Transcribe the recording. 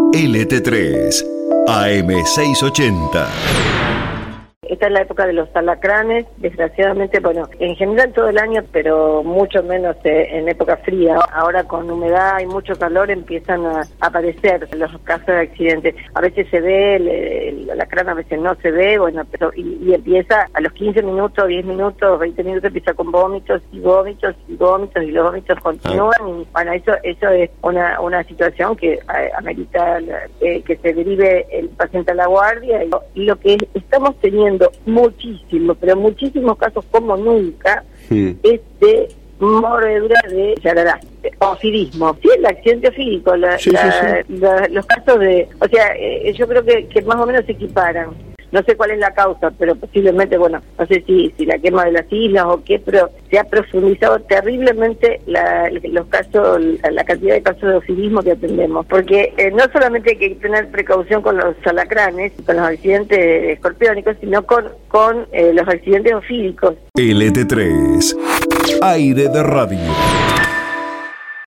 LT3, AM680. Esta es la época de los alacranes, desgraciadamente, bueno, en general todo el año, pero mucho menos en época fría. Ahora con humedad y mucho calor empiezan a aparecer los casos de accidentes. A veces se ve el alacrán, a veces no se ve, bueno, pero y empieza a los 15 minutos, 10 minutos, 20 minutos, empieza con vómitos y vómitos y vómitos, y los vómitos continúan. Y bueno, eso es una situación que amerita que se derive el paciente a la guardia. Y lo que estamos teniendo muchísimo, pero muchísimos casos como nunca, es de mordedura de yarará, ofidismo. Sí, el accidente ofídico, los casos de... O sea, yo creo que más o menos se equiparan. No sé cuál es la causa, pero posiblemente, bueno, no sé si la quema de las islas o qué, pero se ha profundizado terriblemente los casos, la cantidad de casos de ofidismo que atendemos. Porque no solamente hay que tener precaución con los alacranes, con los accidentes escorpiónicos, sino con los accidentes ofídicos. LT3, aire de radio.